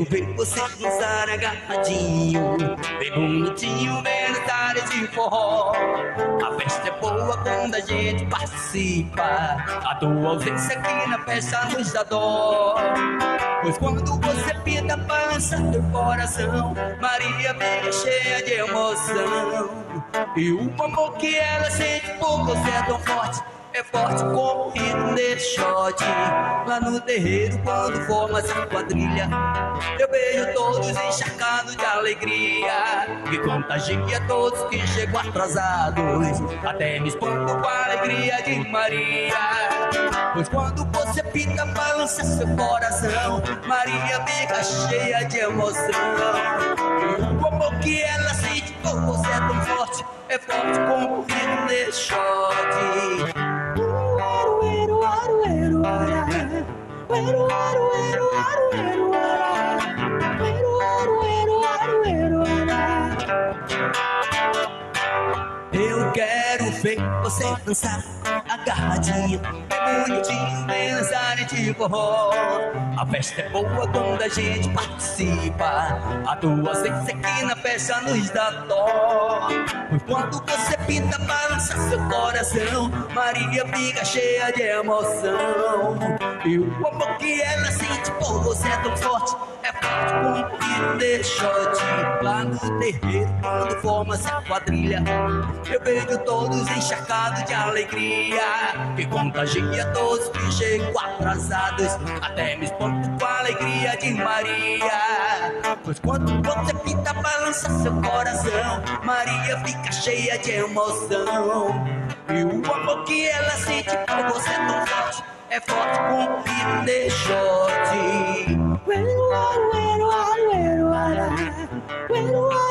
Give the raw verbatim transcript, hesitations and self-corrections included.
ver você dançar agarradinho, bem bonitinho, bem nas áreas de forró. A festa é boa quando a gente participa, a tua ausência aqui na festa nos dá dó. Pois quando você pinta, balança teu coração, Maria fica cheia de emoção. E o amor que ela sente por você é tão forte, é forte como um de shot. Lá no terreiro, quando forma essa quadrilha, eu vejo todos encharcados de alegria, que contagia todos que chegam atrasados. Até me espanto com a alegria de Maria. Pois quando você pinta, balança seu coração, Maria fica cheia de emoção. E o amor que ela sente por você é tão forte, é forte como um de shot. Eu quero ver você dançar agarradinho, é bonitinho, bem nas áreas de forró. A festa é boa quando a gente participa, a tua ausência aqui na festa nos dá dó. Pois quando você pinta, balança seu coração, Maria fica cheia de emoção. E o amor que ela sente por você é tão forte, é forte como um de shot. Lá no terreiro, quando forma essa quadrilha, eu vejo todos encharcados de alegria, que contagia todos que chegam atrasados. Até me espanto com a alegria de Maria. Pois quando você pinta, balança seu coração, Maria fica cheia de emoção. E o amor que ela sente por você é tão forte, é forte como um de shot.